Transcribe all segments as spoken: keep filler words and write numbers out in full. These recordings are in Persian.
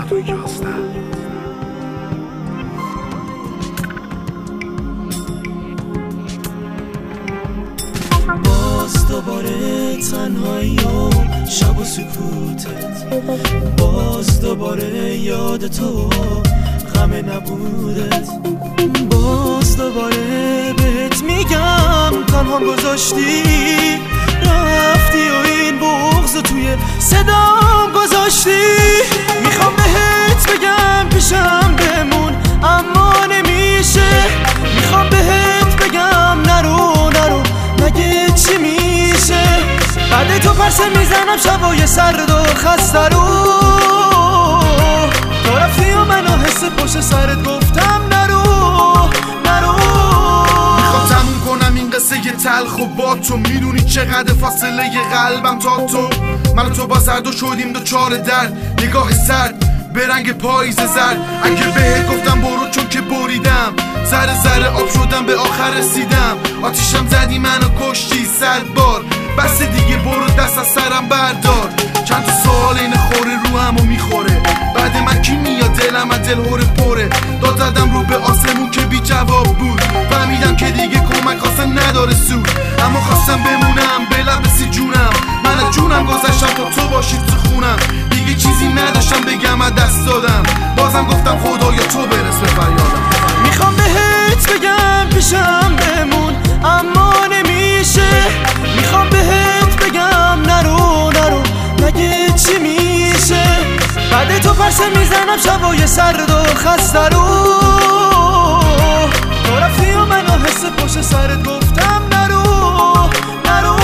هفتاد و یازده. باز دوباره تنهایی و شب و سکوتت، باز دوباره یاد تو غم نبودت، باز دوباره بهت میگم تنها گذاشتی رفتی و این بغض توی صدام گذاشتی. میخوام بهت بگم پیشم بمون اما نمیشه، میخوام بهت بگم نرو نرو مگه چی میشه. بعد تو پرسه میزنم شبای سرد و خسته رو، تو رفتی و منو حس پشت سرت گفتم نرو نرو. میخوام تموم کنم این قصه یه تلخ و با تو، میدونی چقدر فاصله قلبم تا تو. من و تو با زرد و شدیم دو چار درد، نگاه سرد به رنگ پاییز زرد. اگه بهت گفتم برو چون که بریدم، ذره ذره آب شدم به آخر رسیدم. آتیشم زدی منو کشتی صد بار، بس دیگه برو دست از سرم بردار. چند تا سوال این خوره رو همو میخوره، بعد من کی میاد دلم از دل هوره پره. داد زدم رو به آسمون که بی جواب بود، فهمیدم که دیگه کمک اصلا نداره سود. اما خواستم بمونم به لب سی جونم، من از جونم گذشتم تا تو باشی تو خونم. دیگه چیزی نداشتم بگم از دست دادم، بازم گفتم خدایا تو برس به فریادم. میخوام بهت بگم پیشم بمون اما نمیشه، میخوام بهت بگم نرو نرو مگه چی میشه. بعد تو پرسه میزنم شبای سرد و خسته رو، تو رفتی و منو حس پشت سرت گفتم نرو نرو.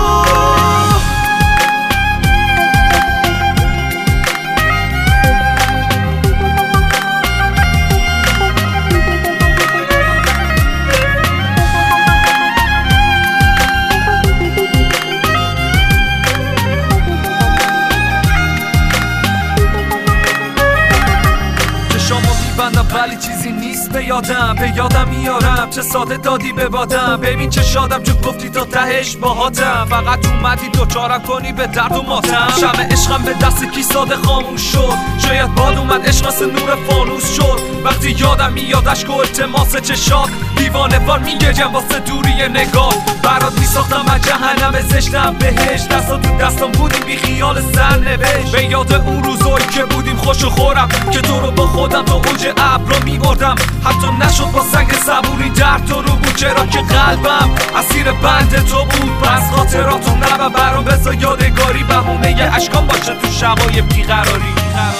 ولی چیزی نیست به یادم، به یادم میارم چه ساده دادی به بادم. ببین چه شادم چون گفتی تا تهش باهاتم، فقط اومدی دوچارم کنی به درد و ماتم. شمع عشقم به دست کی ساده خاموش شد، شاید باد اومد عشق مثل نور فانوس شد. وقتی یادم میاد اشک و التماس چشات، دیوانه وار میگریم واسه دوری نگاه. برات میساختم از جهنم زشتم بهش، دستا تو دستم بودیم بی خیال سرنوشت. به یاد اون روزایی که بودیم خوش و خورم، که تو رو با خودم تا اوج ابرا میبردم. حتی نشد با سنگ صبوری در تو رو بود، چرا که قلبم اسیر بند تو بود. پس خاطراتو نبر برام بذار یادگاری، بهونه یه اشکام باشه تو شبای بیقراری.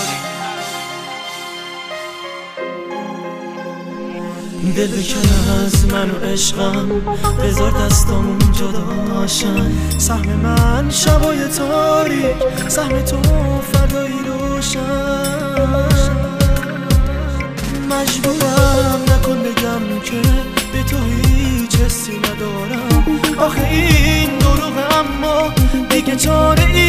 دل بکن از من و عشقم، بذار دستامون جداشن. سهم من شبای تاریک، سهم تو فردایی روشن. مجبورم نکن بگم که به تو هیچ حسی ندارم، آخه این دروغه اما دیگه چاره ای